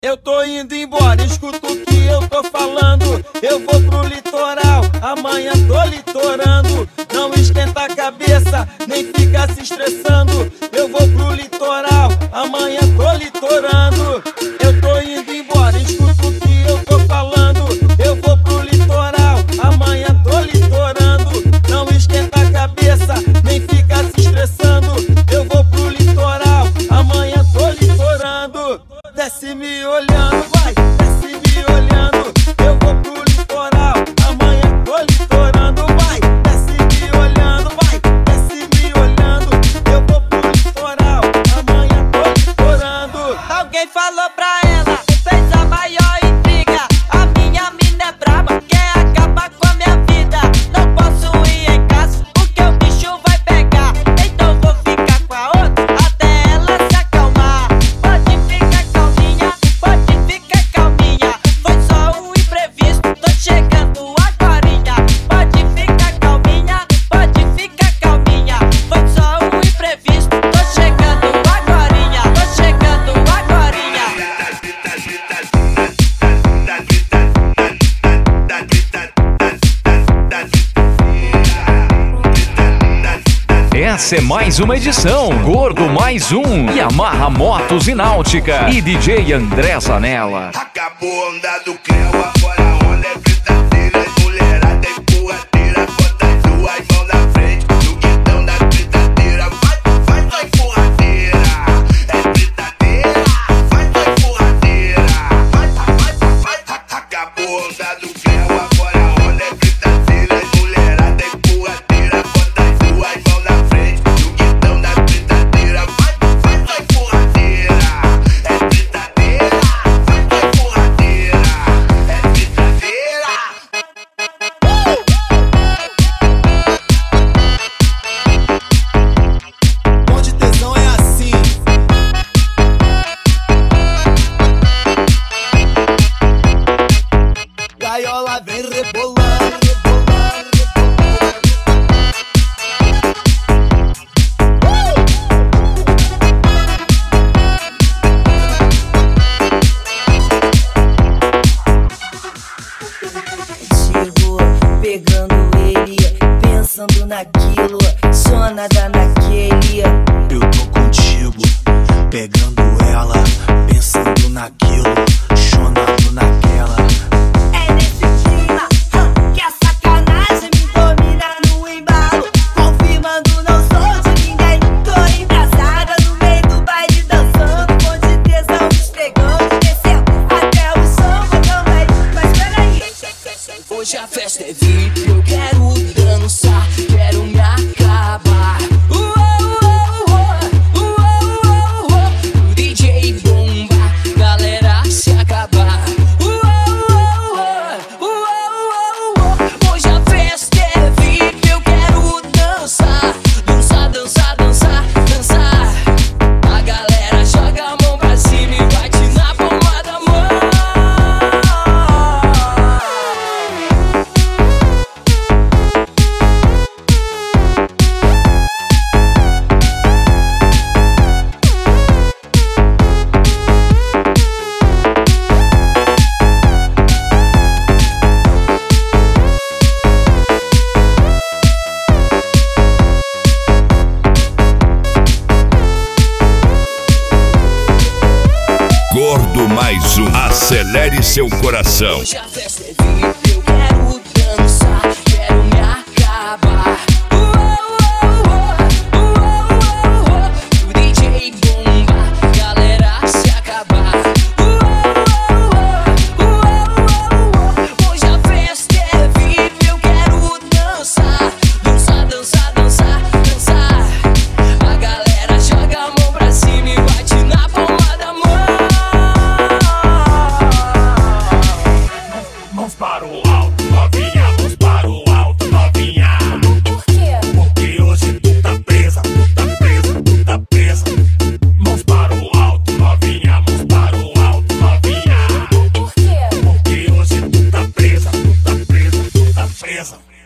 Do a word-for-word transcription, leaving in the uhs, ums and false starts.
Eu tô indo embora, escuta o que eu tô falando. Eu vou pro litoral, amanhã tô litorando. Não esquenta a cabeça, nem fica se estressando. Eu vou pro litoral, amanhã tô litorando. Eu tô indo embora, escuta o que eu tô falando. Eu vou pro litoral, amanhã tô litorando. Não esquenta a cabeça, nem fica se estressando. Eu vou pro litoral, amanhã tô litorando. Desce me olhando, vai, desce me olhando. Eu vou pro litoral, amanhã tô litorando, vai. Desce me olhando, vai, desce me olhando. Eu vou pro litoral, amanhã tô litorando. Alguém falou pra ela, fez a maior intriga. A minha mina é braba, quer acabar com a minha vida. Não posso ir em casa, porque o bicho vai pegar. Então vou ficar com a outra, até ela se acalmar. Pode ficar calminha, pode ficar calminha. Foi só um imprevisto, tô chegando agorinha. Pode ficar calminha, pode ficar calminha. Foi só um imprevisto, tô chegando agorinha. Tô chegando agorinha. Essa é mais uma edição Gordo Mais Um, Yamaha Motos e Náutica e D J André Zanella. Acabou andar do creu, agora a onda é gritadeira. Mulherada empurradeira, bota as duas mãos na frente no guidão da gritadeira. Vai, vai, vai, empurradeira. É gritadeira, vai, vai, empurradeira. Vai, vai, vai, vai. Acabou andar do creu, agora a onda é gritadeira. Mulherada empurradeira, bota as duas mãos na frente no guidão da gritadeira. Vai, vai, vai, empurradeira. É gritadeira, vai, vai, empurradeira. É gritadeira. Onde tesão é assim. Gaiola vem rebolando, rebolando, Chegou pegando ele, pensando naquilo, só nada naquele. Eu tô contigo, pegando ela, pensando naquilo, chonando naquela. É nesse clima hã, que a sacanagem me domina no embalo, confirmando não sou de ninguém. Tô embrasada no meio do baile dançando, com de tesão esfregando, descendo até o chão também. Mas peraí, Hoje a festa é V I P, eu quero dançar, quero me acabar. Uou, uou, uou, uou, uou. O D J bomba, galera se acabar. Uou, uou, uou, uou, uou. Hoje a festa é V I P, eu quero dançar. Dançar, dançar, dançar, dançar. A galera joga a mão pra cima e bate na palma da mão. Gordo Mais Um, acelere seu coração. Hoje a festa é